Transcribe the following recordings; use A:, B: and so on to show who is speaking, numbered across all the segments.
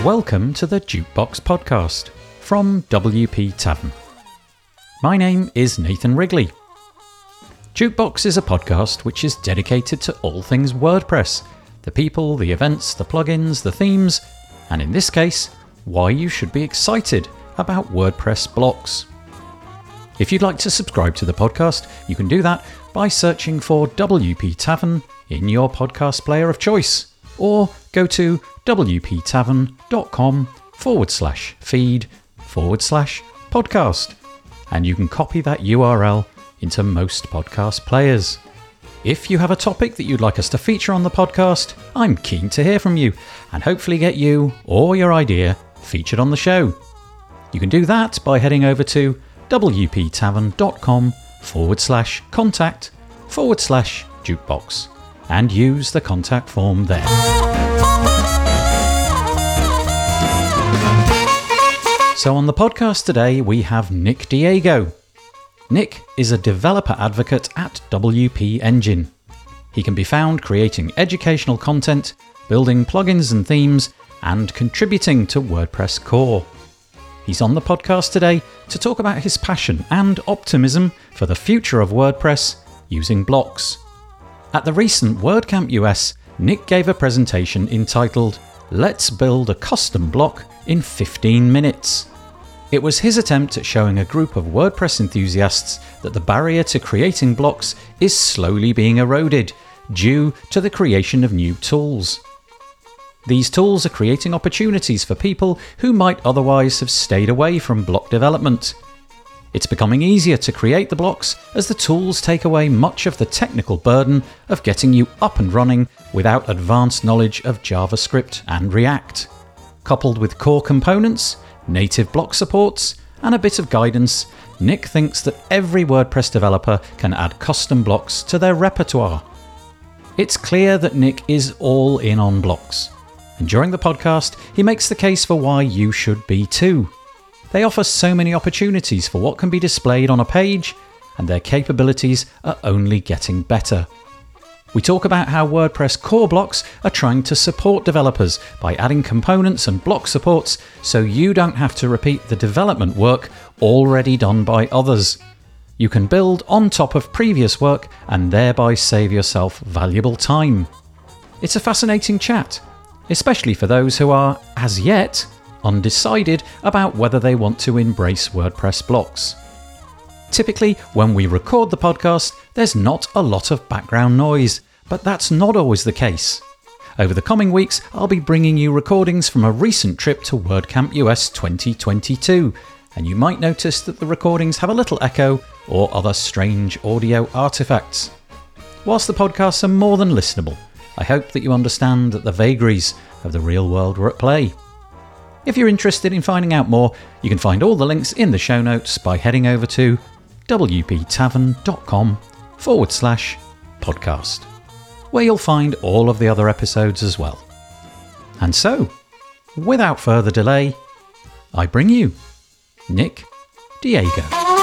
A: Welcome to the Jukebox Podcast from WP Tavern. My name is Nathan Wrigley. Jukebox is a podcast which is dedicated to all things WordPress, the people, the events, the plugins, the themes, and in this case, why you should be excited about WordPress blocks. If you'd like to subscribe to the podcast, you can do that by searching for WP Tavern in your podcast player of choice, or go to wptavern.com/feed/podcast, and you can copy that URL into most podcast players. If you have a topic that you'd like us to feature on the podcast, I'm keen to hear from you and hopefully get you or your idea featured on the show. You can do that by heading over to wptavern.com/contact/jukebox and use the contact form there. So on the podcast today, we have Nick Diego. Nick is a developer advocate at WP Engine. He can be found creating educational content, building plugins and themes, and contributing to WordPress core. He's on the podcast today to talk about his passion and optimism for the future of WordPress using blocks. At the recent WordCamp US, Nick gave a presentation entitled "Let's Build a Custom Block in 15 Minutes. It was his attempt at showing a group of WordPress enthusiasts that the barrier to creating blocks is slowly being eroded due to the creation of new tools. These tools are creating opportunities for people who might otherwise have stayed away from block development. It's becoming easier to create the blocks as the tools take away much of the technical burden of getting you up and running without advanced knowledge of JavaScript and React. Coupled with core components, native block supports, and a bit of guidance, Nick thinks that every WordPress developer can add custom blocks to their repertoire. It's clear that Nick is all in on blocks, and during the podcast, he makes the case for why you should be too. They offer so many opportunities for what can be displayed on a page, and their capabilities are only getting better. We talk about how WordPress core blocks are trying to support developers by adding components and block supports so you don't have to repeat the development work already done by others. You can build on top of previous work and thereby save yourself valuable time. It's a fascinating chat, especially for those who are, as yet, undecided about whether they want to embrace WordPress blocks. Typically, when we record the podcast, there's not a lot of background noise, but that's not always the case. Over the coming weeks, I'll be bringing you recordings from a recent trip to WordCamp US 2022, and you might notice that the recordings have a little echo or other strange audio artifacts. Whilst the podcasts are more than listenable, I hope that you understand that the vagaries of the real world were at play. If you're interested in finding out more, you can find all the links in the show notes by heading over to wptavern.com/podcast, where you'll find all of the other episodes as well. And so, without further delay, I bring you Nick Diego.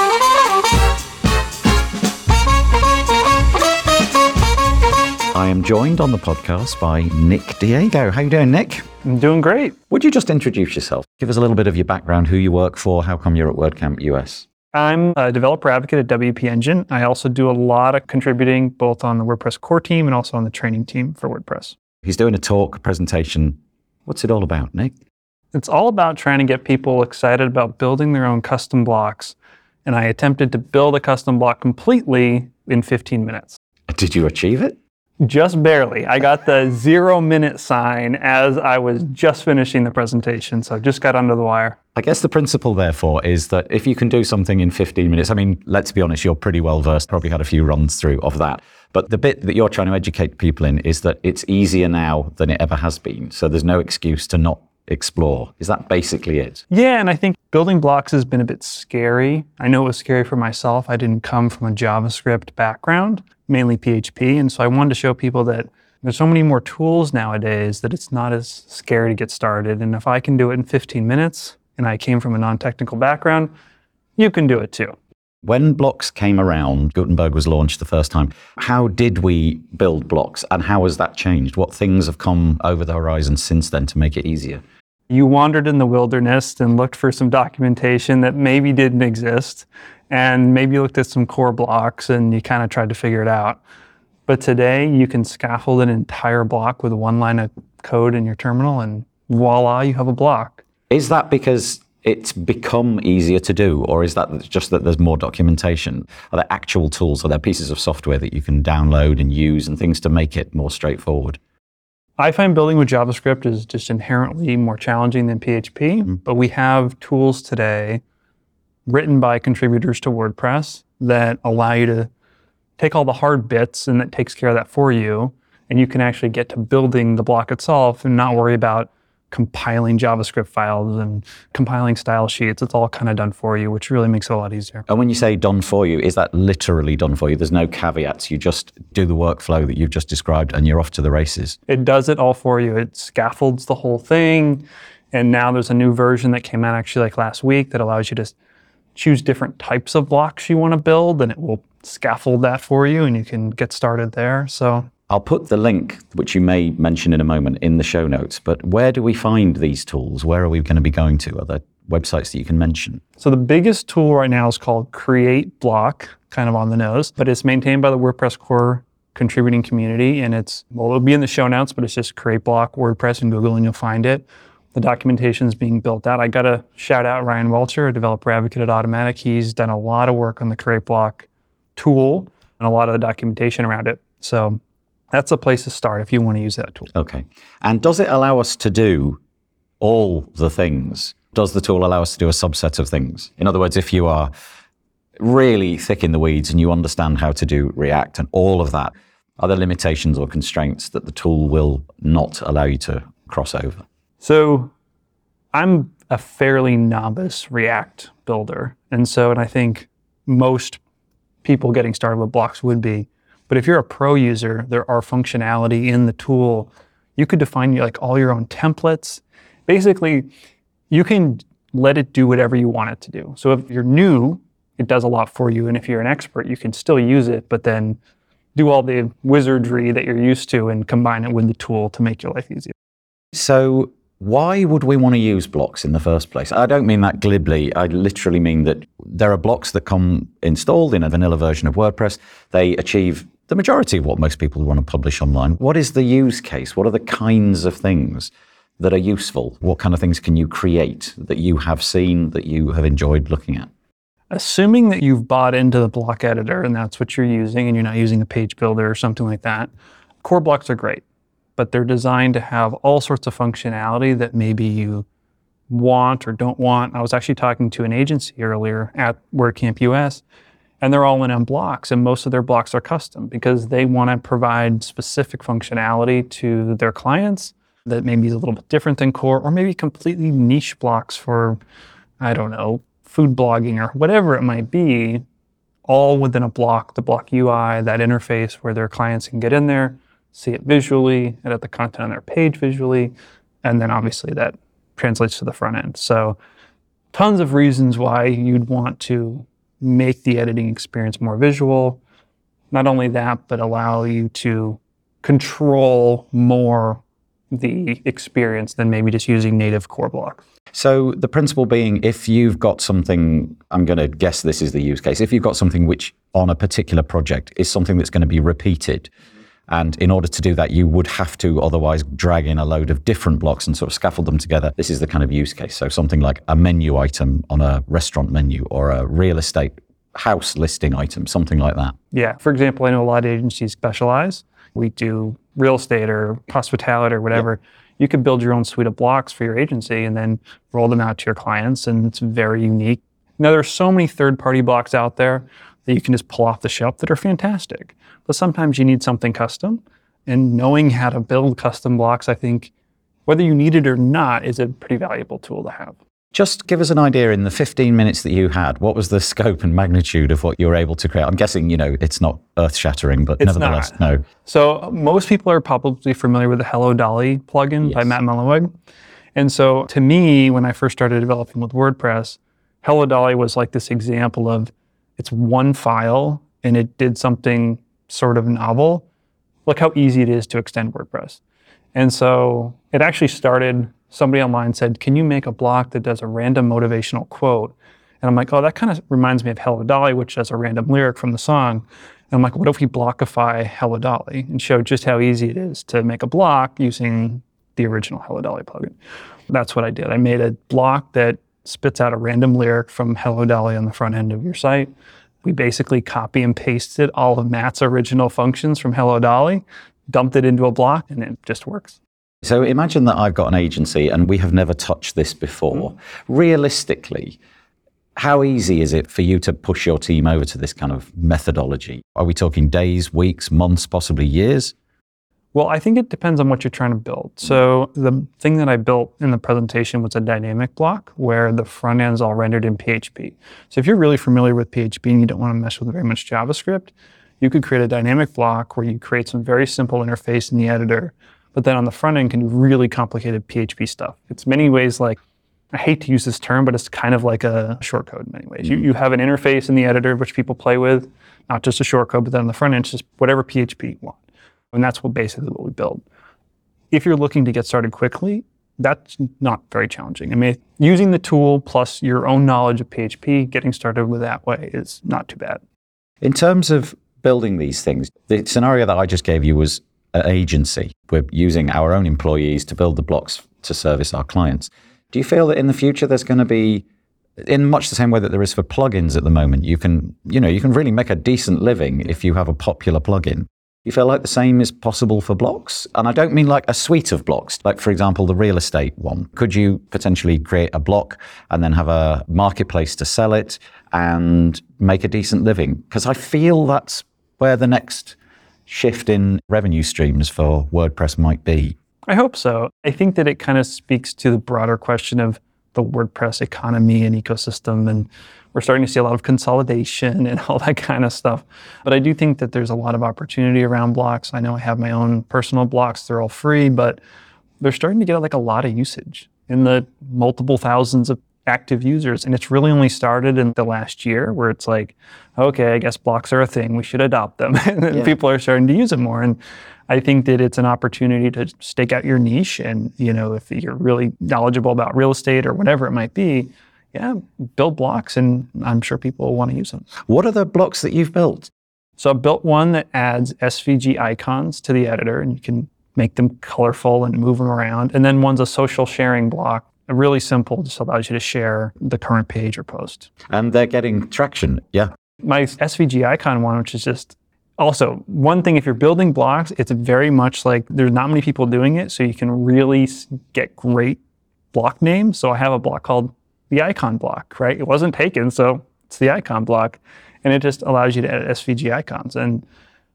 A: I am joined on the podcast by Nick Diego. How you doing, Nick?
B: I'm doing great.
A: Would you just introduce yourself? Give us a little bit of your background, who you work for, how come you're at WordCamp US?
B: I'm a developer advocate at WP Engine. I also do a lot of contributing both on the WordPress core team and also on the training team for WordPress.
A: He's doing a talk, a presentation. What's it all about, Nick?
B: It's all about trying to get people excited about building their own custom blocks. And I attempted to build a custom block completely in 15 minutes.
A: Did you achieve it?
B: Just barely. I got the 0-minute sign as I was just finishing the presentation, so just got under the wire.
A: I guess the principle, therefore, is that if you can do something in 15 minutes, I mean, let's be honest, you're pretty well versed, probably had a few runs through of that. But the bit that you're trying to educate people in is that it's easier now than it ever has been. So there's no excuse to not explore. Is that basically it?
B: Yeah, and I think building blocks has been a bit scary. I know it was scary for myself. I didn't come from a JavaScript background, mainly PHP. And so I wanted to show people that there's so many more tools nowadays that it's not as scary to get started. And if I can do it in 15 minutes, and I came from a non-technical background, you can do it too.
A: When blocks came around, Gutenberg was launched the first time, how did we build blocks and how has that changed? What things have come over the horizon since then to make it easier?
B: You wandered in the wilderness and looked for some documentation that maybe didn't exist, and maybe you looked at some core blocks and you kind of tried to figure it out. But today you can scaffold an entire block with one line of code in your terminal, and voila, you have a block.
C: Is that because it's become easier to do, or is that just that there's more documentation? Are there actual tools? Are there pieces of software that you can download and use and things to make it more straightforward?
B: I find building with JavaScript is just inherently more challenging than PHP, but we have tools today written by contributors to WordPress that allow you to take all the hard bits and that takes care of that for you. And you can actually get to building the block itself and not worry about compiling JavaScript files and compiling style sheets. It's all kind of done for you, which really makes it a lot easier.
C: And when you say done for you, is that literally done for you? There's no caveats. You just do the workflow that you've just described and you're off to the races.
B: It does it all for you. It scaffolds the whole thing. And now there's a new version that came out actually like last week that allows you to choose different types of blocks you want to build, and it will scaffold that for you and you can get started there. So
C: I'll put the link, which you may mention in a moment, in the show notes. But where do we find these tools? Where are we going to be going to? Are there websites that you can mention?
B: So the biggest tool right now is called Create Block, kind of on the nose, but it's maintained by the WordPress core contributing community. And it'll be in the show notes, but it's just Create Block WordPress in Google and you'll find it. The documentation is being built out. I got to shout out Ryan Welcher, a developer advocate at Automattic. He's done a lot of work on the Create Block tool and a lot of the documentation around it. So that's a place to start if you want to use that tool.
C: Okay. And does it allow us to do all the things? Does the tool allow us to do a subset of things? In other words, if you are really thick in the weeds and you understand how to do React and all of that, are there limitations or constraints that the tool will not allow you to cross over?
B: So I'm a fairly novice React builder. And I think most people getting started with blocks would be. But if you're a pro user, there are functionality in the tool. You could define like all your own templates. Basically, you can let it do whatever you want it to do. So if you're new, it does a lot for you. And if you're an expert, you can still use it, but then do all the wizardry that you're used to and combine it with the tool to make your life easier.
C: So why would we want to use blocks in the first place? I don't mean that glibly. I literally mean that there are blocks that come installed in a vanilla version of WordPress. They achieve the majority of what most people want to publish online. What is the use case? What are the kinds of things that are useful? What kind of things can you create that you have seen, that you have enjoyed looking at?
B: Assuming that you've bought into the block editor and that's what you're using and you're not using a page builder or something like that, core blocks are great, but they're designed to have all sorts of functionality that maybe you want or don't want. I was actually talking to an agency earlier at WordCamp US, and they're all in on blocks, and most of their blocks are custom because they want to provide specific functionality to their clients that maybe is a little bit different than core, or maybe completely niche blocks for, I don't know, food blogging or whatever it might be, all within a block, the block UI, that interface where their clients can get in there, see it visually, edit the content on their page visually, and then obviously that translates to the front end. So tons of reasons why you'd want to make the editing experience more visual. Not only that, but allow you to control more the experience than maybe just using native core blocks.
C: So the principle being, if you've got something, I'm going to guess this is the use case, if you've got something which on a particular project is something that's going to be repeated, and in order to do that, you would have to otherwise drag in a load of different blocks and sort of scaffold them together. This is the kind of use case. So something like a menu item on a restaurant menu or a real estate house listing item, something like that.
B: Yeah. For example, I know a lot of agencies specialize. We do real estate or hospitality or whatever. Yep. You could build your own suite of blocks for your agency and then roll them out to your clients, and it's very unique. Now, there are so many third-party blocks out there that you can just pull off the shelf that are fantastic. But sometimes you need something custom, and knowing how to build custom blocks, I think, whether you need it or not, is a pretty valuable tool to have.
C: Just give us an idea, in the 15 minutes that you had, what was the scope and magnitude of what you were able to create? I'm guessing, it's not earth-shattering, but it's nevertheless, not. No.
B: So most people are probably familiar with the Hello Dolly plugin by Matt Mullenweg. And so to me, when I first started developing with WordPress, Hello Dolly was like this example of, it's one file and it did something sort of novel. Look how easy it is to extend WordPress. And so it actually started somebody online said, can you make a block that does a random motivational quote? And I'm like, oh, that kind of reminds me of Hello Dolly, which does a random lyric from the song. And I'm like, what if we blockify Hello Dolly and show just how easy it is to make a block using the original Hello Dolly plugin? That's what I did. I made a block that spits out a random lyric from Hello Dolly on the front end of your site. We basically copy and pasted all of Matt's original functions from Hello Dolly, dumped it into a block, and it just works.
C: So imagine that I've got an agency and we have never touched this before. Realistically, how easy is it for you to push your team over to this kind of methodology? Are we talking days, weeks, months, possibly years?
B: Well, I think it depends on what you're trying to build. So the thing that I built in the presentation was a dynamic block where the front end is all rendered in PHP. So if you're really familiar with PHP and you don't want to mess with very much JavaScript, you could create a dynamic block where you create some very simple interface in the editor, but then on the front end can do really complicated PHP stuff. It's many ways like, I hate to use this term, but it's kind of like a shortcode in many ways. You have an interface in the editor which people play with, not just a shortcode, but then on the front end, it's just whatever PHP you want. And that's basically what we build. If you're looking to get started quickly, that's not very challenging. I mean, using the tool plus your own knowledge of PHP, getting started with that way is not too bad.
C: In terms of building these things, the scenario that I just gave you was an agency. We're using our own employees to build the blocks to service our clients. Do you feel that in the future there's going to be, in much the same way that there is for plugins at the moment, you can really make a decent living if you have a popular plugin? You feel like the same is possible for blocks? And I don't mean like a suite of blocks, like for example, the real estate one. Could you potentially create a block and then have a marketplace to sell it and make a decent living? Because I feel that's where the next shift in revenue streams for WordPress might be.
B: I hope so. I think that it kind of speaks to the broader question of the WordPress economy and ecosystem, and we're starting to see a lot of consolidation and all that kind of stuff. But I do think that there's a lot of opportunity around blocks. I know I have my own personal blocks. They're all free, but they're starting to get like a lot of usage in the multiple thousands of active users. And it's really only started in the last year where it's like, okay, I guess blocks are a thing. We should adopt them. And then people are starting to use them more. And I think that it's an opportunity to stake out your niche. And, if you're really knowledgeable about real estate or whatever it might be, build blocks, and I'm sure people will want to use them.
C: What are the blocks that you've built?
B: So I built one that adds SVG icons to the editor, and you can make them colorful and move them around. And then one's a social sharing block, really simple, just allows you to share the current page or post.
C: And they're getting traction, yeah.
B: My SVG icon one, which is just also one thing, if you're building blocks, it's very much like there's not many people doing it, so you can really get great block names. So I have a block called the icon block, right? It wasn't taken, so it's the icon block. And it just allows you to edit SVG icons. And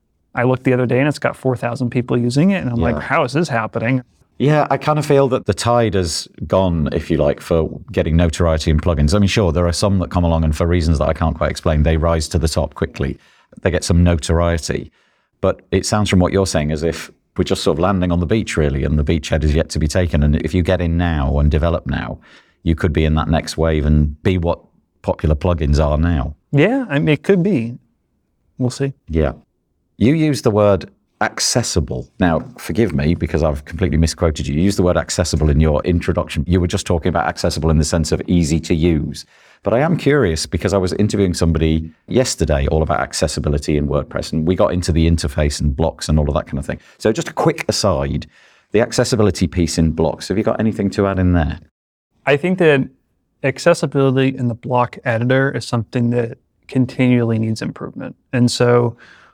B: I looked the other day and it's got 4,000 people using it. And I'm like, how is this happening?
C: Yeah, I kind of feel that the tide has gone, if you like, for getting notoriety in plugins. I mean, sure, there are some that come along and for reasons that I can't quite explain, they rise to the top quickly. They get some notoriety. But it sounds from what you're saying as if we're just sort of landing on the beach, really, and the beachhead is yet to be taken. And if you get in now and develop now, you could be in that next wave and be what popular plugins are now.
B: Yeah, I mean, it could be. We'll see.
C: Yeah. You used the word accessible. Now, forgive me because I've completely misquoted you. You used the word accessible in your introduction. You were just talking about accessible in the sense of easy to use. But I am curious because I was interviewing somebody yesterday all about accessibility in WordPress, and we got into the interface and blocks and all of that kind of thing. So just a quick aside, the accessibility piece in blocks, have you got anything to add in there?
B: I think that accessibility in the block editor is something that continually needs improvement. And so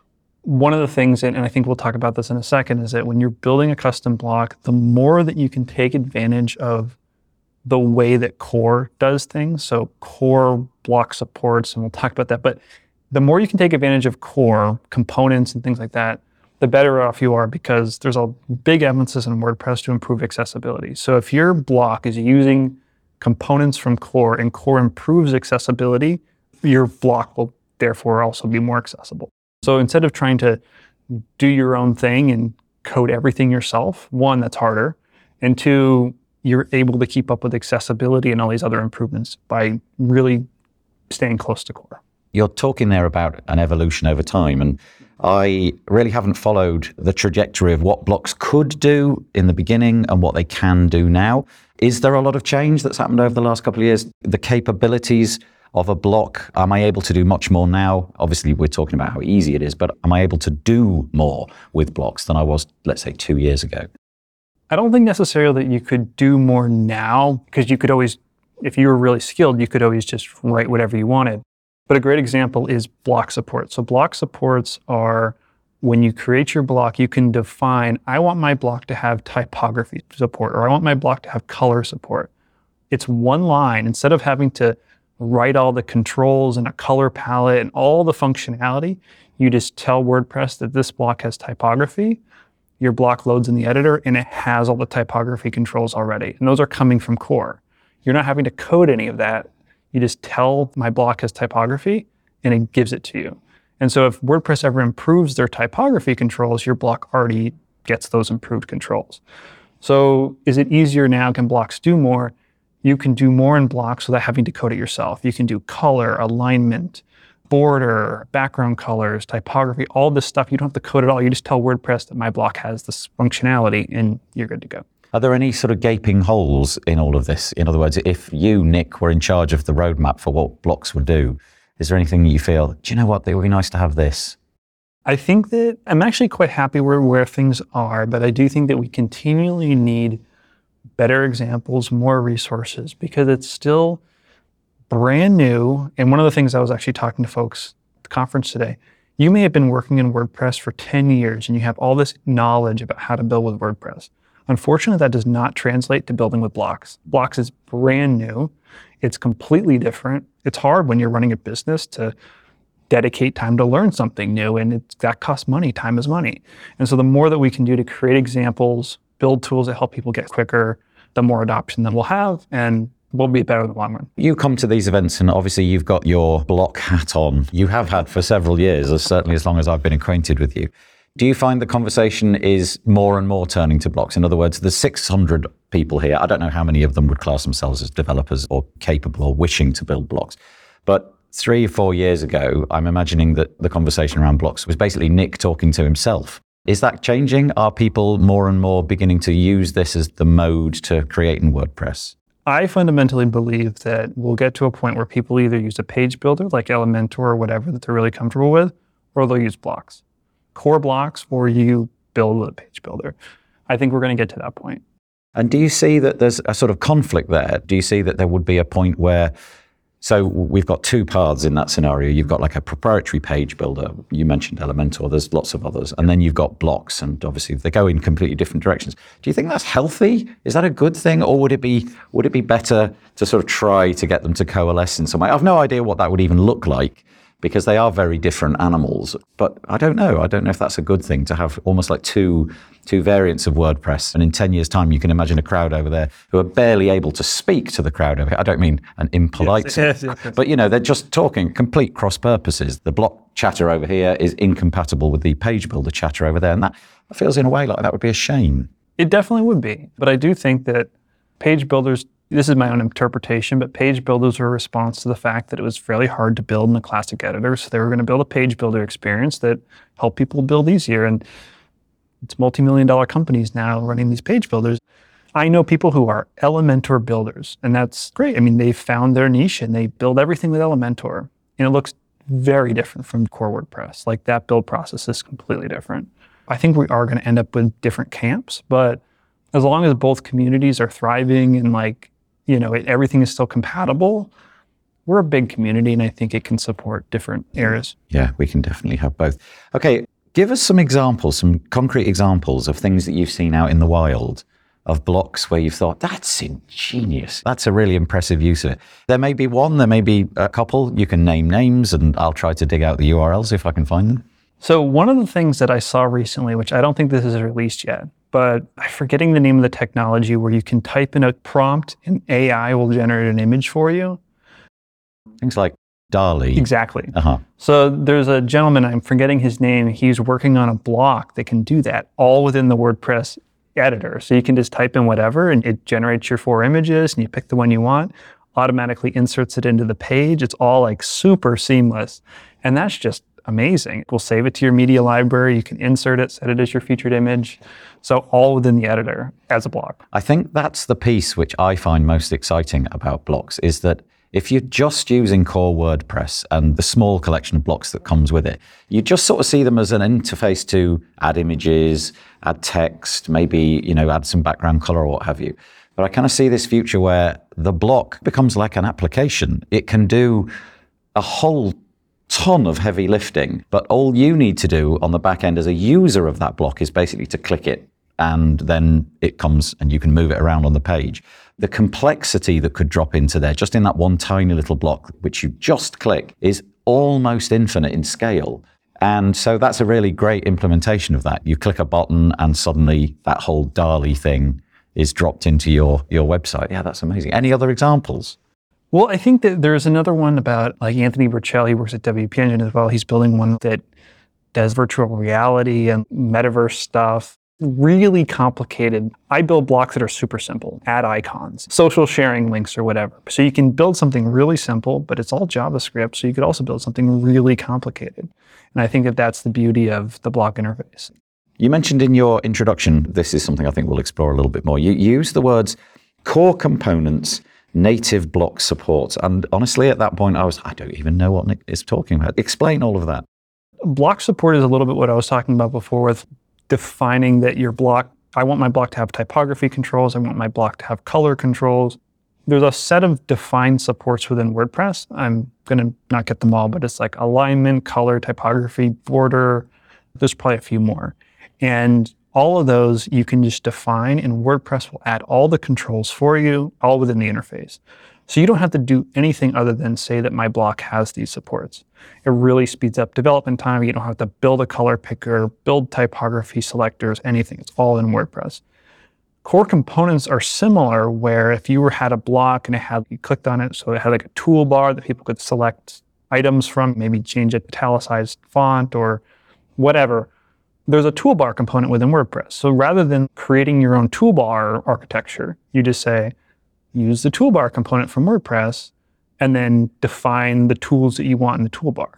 B: one of the things, and I think we'll talk about this in a second, is that when you're building a custom block, the more that you can take advantage of the way that Core does things, so Core block supports, and we'll talk about that, but the more you can take advantage of Core components and things like that, the better off you are, because there's a big emphasis in WordPress to improve accessibility. So if your block is using components from Core and Core improves accessibility, your block will therefore also be more accessible. So instead of trying to do your own thing and code everything yourself, one, that's harder, and two, you're able to keep up with accessibility and all these other improvements by really staying close to Core.
C: You're talking there about an evolution over time, and I really haven't followed the trajectory of what blocks could do in the beginning and what they can do now. Is there a lot of change that's happened over the last couple of years? The capabilities of a block, am I able to do much more now? Obviously, we're talking about how easy it is, but am I able to do more with blocks than I was, let's say, 2 years ago?
B: I don't think necessarily that you could do more now, because you could always, if you were really skilled, you could always just write whatever you wanted. But a great example is block support. So block supports are when you create your block, you can define, I want my block to have typography support, or I want my block to have color support. It's one line. Instead of having to write all the controls and a color palette and all the functionality, you just tell WordPress that this block has typography. Your block loads in the editor and it has all the typography controls already. And those are coming from core. You're not having to code any of that. You just tell my block has typography and it gives it to you. And so if WordPress ever improves their typography controls, your block already gets those improved controls. So is it easier now? Can blocks do more? You can do more in blocks without having to code it yourself. You can do color, alignment, border, background colors, typography, all this stuff. You don't have to code it all. You just tell WordPress that my block has this functionality and you're good to go.
C: Are there any sort of gaping holes in all of this? In other words, if you, Nick, were in charge of the roadmap for what blocks would do, is there anything you feel, do you know what, it would be nice to have this?
B: I think that I'm actually quite happy where things are, but I do think that we continually need better examples, more resources, because it's still brand new. And one of the things I was actually talking to folks at the conference today, you may have been working in WordPress for 10 years and you have all this knowledge about how to build with WordPress. Unfortunately, that does not translate to building with blocks. Blocks is brand new. It's completely different. It's hard when you're running a business to dedicate time to learn something new, and that costs money. Time is money. And so the more that we can do to create examples, build tools that help people get quicker, the more adoption that we'll have, and we'll be better in the long run.
C: You come to these events and obviously you've got your block hat on. You have had for several years, certainly as long as I've been acquainted with you. Do you find the conversation is more and more turning to blocks? In other words, there's 600 people here. I don't know how many of them would class themselves as developers or capable or wishing to build blocks. But 3 or 4 years ago, I'm imagining that the conversation around blocks was basically Nick talking to himself. Is that changing? Are people more and more beginning to use this as the mode to create in WordPress?
B: I fundamentally believe that we'll get to a point where people either use a page builder like Elementor or whatever that they're really comfortable with, or they'll use blocks. Core blocks, or you build with a page builder. I think we're going to get to that point.
C: And do you see that there's a sort of conflict there? Do you see that there would be a point where, so we've got two paths in that scenario. You've got like a proprietary page builder. You mentioned Elementor, there's lots of others. And then you've got blocks, and obviously they go in completely different directions. Do you think that's healthy? Is that a good thing? Or would it be better to sort of try to get them to coalesce in some way? I've no idea what that would even look like, because they are very different animals. But I don't know. I don't know if that's a good thing to have almost like two variants of WordPress. And in 10 years' time, you can imagine a crowd over there who are barely able to speak to the crowd over here. I don't mean an impolite sense, but they're just talking complete cross purposes. The block chatter over here is incompatible with the page builder chatter over there. And that feels in a way like that would be a shame.
B: It definitely would be. But I do think that page builders, this is my own interpretation, but page builders are a response to the fact that it was fairly hard to build in the classic editor. So they were going to build a page builder experience that helped people build easier. And it's multi-million-dollar companies now running these page builders. I know people who are Elementor builders, and that's great. I mean, they found their niche and they build everything with Elementor. And it looks very different from core WordPress. Like that build process is completely different. I think we are going to end up with different camps, but as long as both communities are thriving and everything is still compatible, we're a big community, and I think it can support different areas.
C: Yeah, we can definitely have both. Okay, give us some examples, some concrete examples of things that you've seen out in the wild of blocks where you've thought, that's ingenious. That's a really impressive use of it. There may be one, there may be a couple. You can name names, and I'll try to dig out the URLs if I can find them.
B: So one of the things that I saw recently, which I don't think this is released yet, but I'm forgetting the name of the technology where you can type in a prompt and AI will generate an image for you.
C: Things like DALL-E.
B: Exactly.
C: Uh-huh.
B: So there's a gentleman, I'm forgetting his name, he's working on a block that can do that all within the WordPress editor. So you can just type in whatever and it generates your 4 images and you pick the one you want. automatically inserts it into the page. It's all like super seamless. And that's just amazing. We'll save it to your media library. You can insert it, set it as your featured image. So all within the editor as a block.
C: I think that's the piece which I find most exciting about blocks, is that if you're just using core WordPress and the small collection of blocks that comes with it, you just sort of see them as an interface to add images, add text, maybe, add some background color or what have you. But I kind of see this future where the block becomes like an application. It can do a whole ton of heavy lifting, but all you need to do on the back end as a user of that block is basically to click it, and then it comes and you can move it around on the page. The complexity that could drop into there, just in that one tiny little block, which you just click, is almost infinite in scale. And so that's a really great implementation of that. You click a button and suddenly that whole DALL-E thing is dropped into your website. Yeah, that's amazing. Any other examples?
B: Well, I think that there's another one about like Anthony Burchell. He works at WP Engine as well. He's building one that does virtual reality and metaverse stuff. Really complicated. I build blocks that are super simple. Add icons, social sharing links or whatever. So you can build something really simple, but it's all JavaScript. So you could also build something really complicated. And I think that that's the beauty of the block interface.
C: You mentioned in your introduction, this is something I think we'll explore a little bit more. You use the words core components, native block support. And honestly, at that point, I don't even know what Nick is talking about. Explain all of that.
B: Block support is a little bit what I was talking about before with defining that your block, I want my block to have typography controls. I want my block to have color controls. There's a set of defined supports within WordPress. I'm going to not get them all, but it's like alignment, color, typography, border. There's probably a few more. And all of those you can just define, and WordPress will add all the controls for you, all within the interface. So you don't have to do anything other than say that my block has these supports. It really speeds up development time. You don't have to build a color picker, build typography selectors, anything. It's all in WordPress. Core components are similar, where if you had a block and you clicked on it, so it had like a toolbar that people could select items from, maybe change it to italicized font or whatever. There's a toolbar component within WordPress. So rather than creating your own toolbar architecture, you just say, use the toolbar component from WordPress, and then define the tools that you want in the toolbar.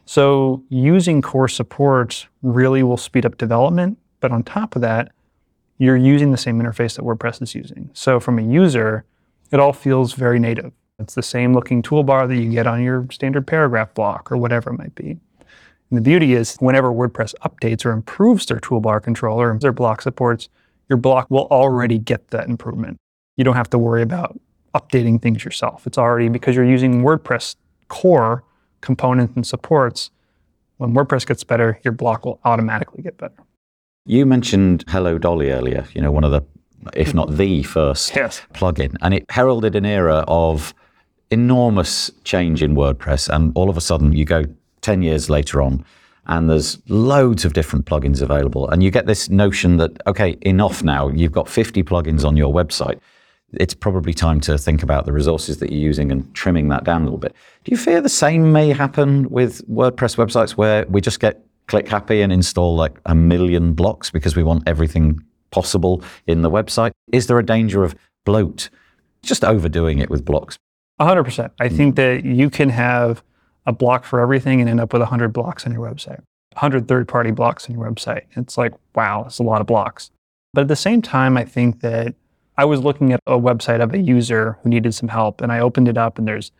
B: So using core support really will speed up development, but on top of that, you're using the same interface that WordPress is using. So from a user, it all feels very native. It's the same looking toolbar that you get on your standard paragraph block or whatever it might be. And the beauty is, whenever WordPress updates or improves their toolbar controller, their block supports, your block will already get that improvement. You don't have to worry about updating things yourself. It's already, because you're using WordPress core components and supports, when WordPress gets better, your block will automatically get better.
C: You mentioned Hello Dolly earlier, one of the, if not the first plugin, and it heralded an era of enormous change in WordPress. And all of a sudden you go 10 years later on, and there's loads of different plugins available. And you get this notion that, okay, enough now. You've got 50 plugins on your website. It's probably time to think about the resources that you're using and trimming that down a little bit. Do you fear the same may happen with WordPress websites, where we just get click happy and install like 1 million blocks because we want everything possible in the website? Is there a danger of bloat, just overdoing it with blocks?
B: 100%. I think that you can have a block for everything and end up with 100 blocks on your website, 100 third-party blocks on your website. It's like, wow, that's a lot of blocks. But at the same time, I think that I was looking at a website of a user who needed some help, and I opened it up and there's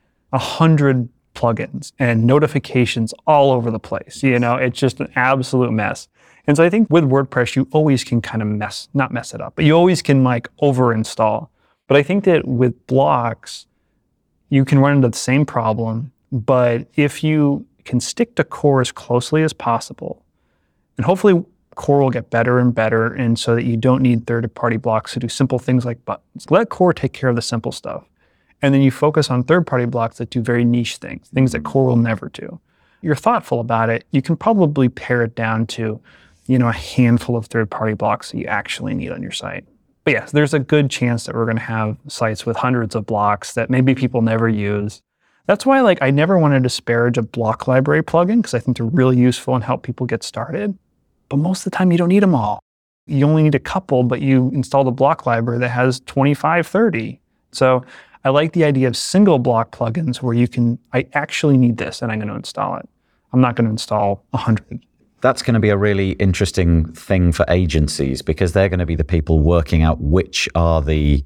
B: 100 plugins and notifications all over the place. It's just an absolute mess. And so I think with WordPress, you always can kind of not mess it up, but you always can like over-install. But I think that with blocks, you can run into the same problem, but if you can stick to core as closely as possible, and hopefully core will get better and better, and so that you don't need third-party blocks to do simple things like buttons. Let core take care of the simple stuff. And then you focus on third-party blocks that do very niche things that core will never do. You're thoughtful about it, you can probably pare it down to, a handful of third-party blocks that you actually need on your site. But yes, there's a good chance that we're going to have sites with hundreds of blocks that maybe people never use. That's why I never want to disparage a block library plugin, because I think they're really useful and help people get started. But most of the time you don't need them all. You only need a couple, but you install the block library that has 25, 30. So I like the idea of single block plugins where I actually need this and I'm going to install it. I'm not going to install 100.
C: That's going to be a really interesting thing for agencies because they're going to be the people working out which are the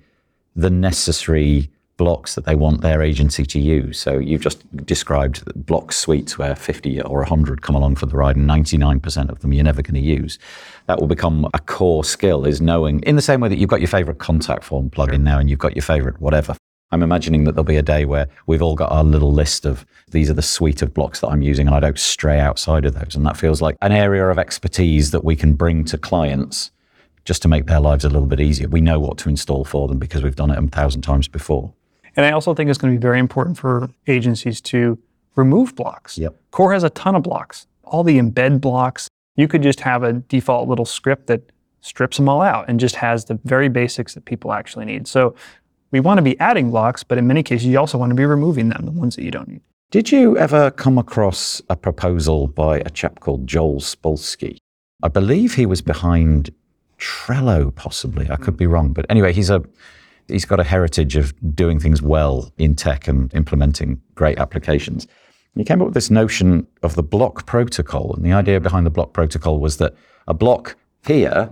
C: necessary blocks that they want their agency to use. So you've just described block suites where 50 or 100 come along for the ride and 99% of them you're never going to use. That will become a core skill, is knowing, in the same way that you've got your favorite contact form plugin now and you've got your favorite whatever. I'm imagining that there'll be a day where we've all got our little list of these are the suite of blocks that I'm using and I don't stray outside of those. And that feels like an area of expertise that we can bring to clients just to make their lives a little bit easier. We know what to install for them because we've done it 1,000 times before.
B: And I also think it's going to be very important for agencies to remove blocks.
C: Yep.
B: Core has a ton of blocks. All the embed blocks, you could just have a default little script that strips them all out and just has the very basics that people actually need. So we want to be adding blocks, but in many cases, you also want to be removing them, the ones that you don't need.
C: Did you ever come across a proposal by a chap called Joel Spolsky? I believe he was behind Trello, possibly. I could be wrong. But anyway, he's got a heritage of doing things well in tech and implementing great applications. He came up with this notion of the block protocol. And the idea behind the block protocol was that a block here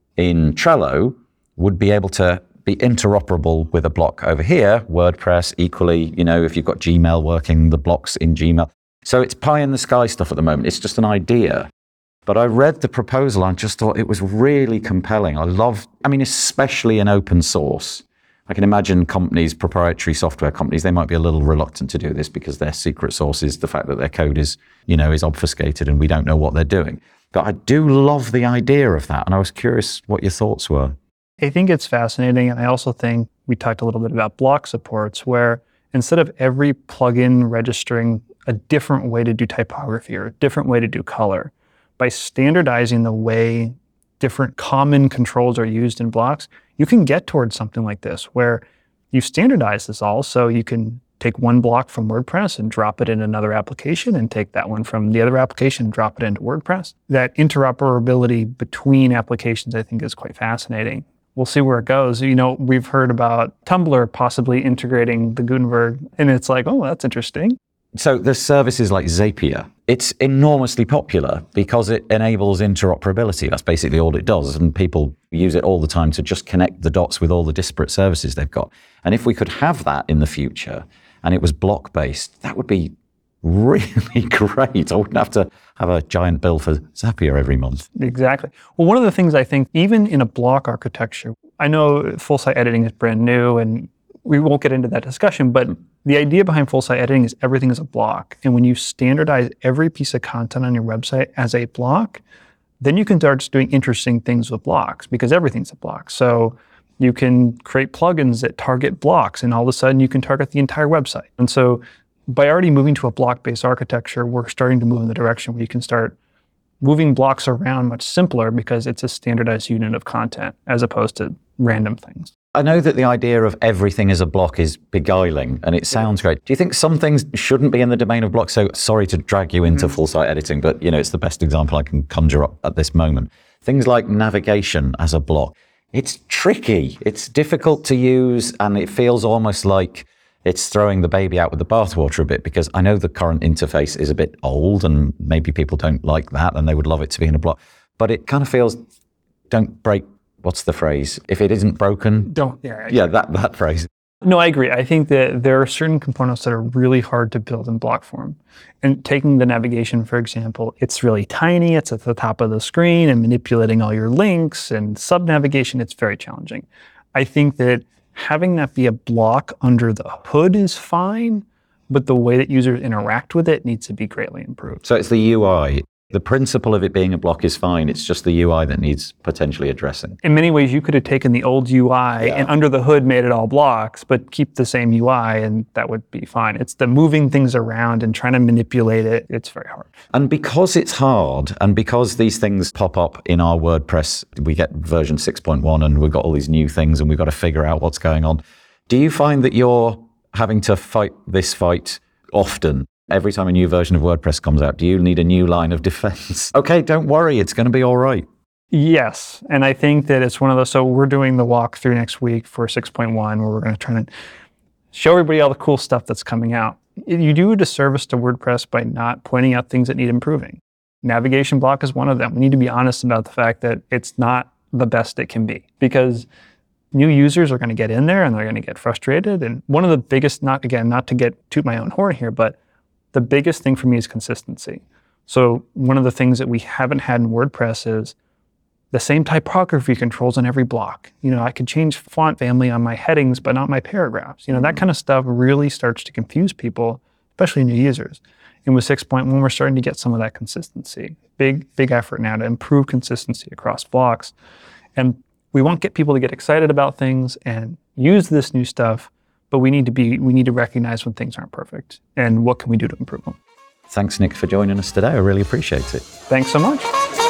C: in Trello would be able to be interoperable with a block over here, WordPress equally, if you've got Gmail working, the blocks in Gmail. So it's pie in the sky stuff at the moment. It's just an idea. But I read the proposal and just thought it was really compelling. Especially in open source. I can imagine companies, proprietary software companies, they might be a little reluctant to do this because their secret sauce is the fact that their code is obfuscated and we don't know what they're doing. But I do love the idea of that. And I was curious what your thoughts were.
B: I think it's fascinating. And I also think we talked a little bit about block supports where instead of every plugin registering a different way to do typography or a different way to do color, by standardizing the way different common controls are used in blocks, you can get towards something like this where you standardize this all. So you can take one block from WordPress and drop it in another application and take that one from the other application and drop it into WordPress. That interoperability between applications, I think, is quite fascinating. We'll see where it goes. We've heard about Tumblr possibly integrating the Gutenberg, and it's like, oh, that's interesting.
C: So there's services like Zapier. It's enormously popular because it enables interoperability. That's basically all it does. And people use it all the time to just connect the dots with all the disparate services they've got. And if we could have that in the future and it was block-based, that would be really great. I wouldn't have to have a giant bill for Zapier every month.
B: Exactly. Well, one of the things I think, even in a block architecture, I know full site editing is brand new and we won't get into that discussion, but the idea behind full site editing is everything is a block. And when you standardize every piece of content on your website as a block, then you can start doing interesting things with blocks because everything's a block. So you can create plugins that target blocks and all of a sudden you can target the entire website. And so by already moving to a block-based architecture, we're starting to move in the direction where you can start moving blocks around much simpler because it's a standardized unit of content as opposed to random things.
C: I know that the idea of everything as a block is beguiling and it sounds great. Do you think some things shouldn't be in the domain of blocks? So sorry to drag you into full site editing, but it's the best example I can conjure up at this moment. Things like navigation as a block. It's tricky. It's difficult to use and it feels almost like it's throwing the baby out with the bathwater a bit because I know the current interface is a bit old and maybe people don't like that and they would love it to be in a block. But it kind of feels, don't break, what's the phrase? If it isn't broken.
B: Don't.
C: Yeah, that phrase.
B: No, I agree. I think that there are certain components that are really hard to build in block form. And taking the navigation, for example, it's really tiny. It's at the top of the screen and manipulating all your links and sub-navigation, it's very challenging. I think that having that be a block under the hood is fine, but the way that users interact with it needs to be greatly improved.
C: So it's the UI. The principle of it being a block is fine. It's just the UI that needs potentially addressing.
B: In many ways, you could have taken the old UI and under the hood made it all blocks, but keep the same UI and that would be fine. It's the moving things around and trying to manipulate it. It's very hard.
C: And because it's hard and because these things pop up in our WordPress, we get version 6.1 and we've got all these new things and we've got to figure out what's going on. Do you find that you're having to fight this fight often? Every time a new version of WordPress comes out, do you need a new line of defense? Okay, don't worry, it's going to be all right.
B: Yes, and I think that it's one of those, so we're doing the walkthrough next week for 6.1 where we're going to try to show everybody all the cool stuff that's coming out. You do a disservice to WordPress by not pointing out things that need improving. Navigation block is one of them. We need to be honest about the fact that it's not the best it can be, because new users are going to get in there and they're going to get frustrated. And one of the biggest, not to toot my own horn here, but the biggest thing for me is consistency. So one of the things that we haven't had in WordPress is the same typography controls on every block. I could change font family on my headings, but not my paragraphs. That kind of stuff really starts to confuse people, especially new users. And with 6.1, we're starting to get some of that consistency. Big effort now to improve consistency across blocks. And we want people to get excited about things and use this new stuff, but we need to recognize when things aren't perfect and what can we do to improve them.
C: Thanks, Nick, for joining us today. I really appreciate it.
B: Thanks so much.